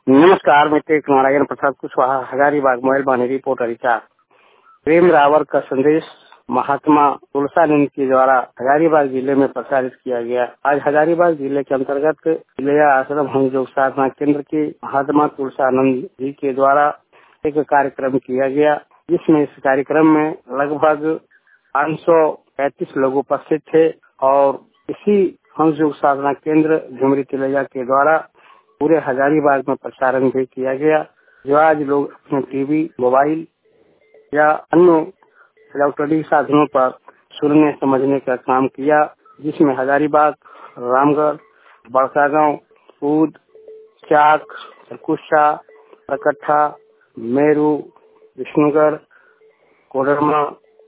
नमस्कार, मैं टेक नारायण प्रसाद कुशवाहा, हजारीबाग मोबाइल बानी रिपोर्टर रिचार्ज। प्रेम रावल का संदेश महात्मा तुलसानंद के द्वारा हजारीबाग जिले में प्रसारित किया गया। आज हजारीबाग जिले के अंतर्गत जिला आश्रम हंस योग साधना केंद्र के महात्मा तुलसानंद जी के द्वारा एक कार्यक्रम किया गया, जिसमें इस कार्यक्रम में लगभग 535 लोग उपस्थित थे और इसी हंस योग साधना केंद्र झुमरी तिलैया के द्वारा पूरे हजारीबाग में प्रसारण भी किया गया, जो आज लोग अपने टीवी, मोबाइल या अन्य इलेक्ट्रॉनिक साधनों पर सुनने समझने का काम किया, जिसमें हजारीबाग, रामगढ़, बड़कागांव, पूद, चाक, कुशा, प्रकट्ठा, मेरू, विष्णुगढ़, कोडरमा,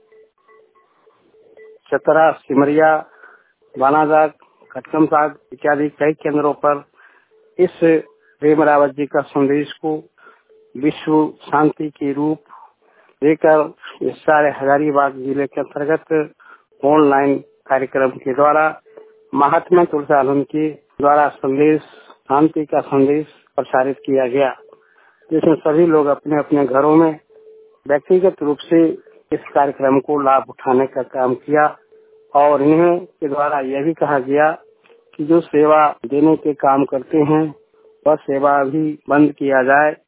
चतरा, सिमरिया, बानाजाग, खटकमसाग इत्यादि कई केंद्रों पर इस प्रेम रावत जी का संदेश को विश्व शांति के रूप देकर इस सारे हजारीबाग जिले के अंतर्गत ऑनलाइन कार्यक्रम के द्वारा महात्मा तुलसानंद के द्वारा संदेश, शांति का संदेश प्रसारित किया गया, जिसमें सभी लोग अपने अपने घरों में व्यक्तिगत रूप से इस कार्यक्रम को लाभ उठाने का काम किया और इन्हें के द्वारा यह भी कहा गया कि जो सेवा देने के काम करते हैं वह सेवा भी बंद किया जाए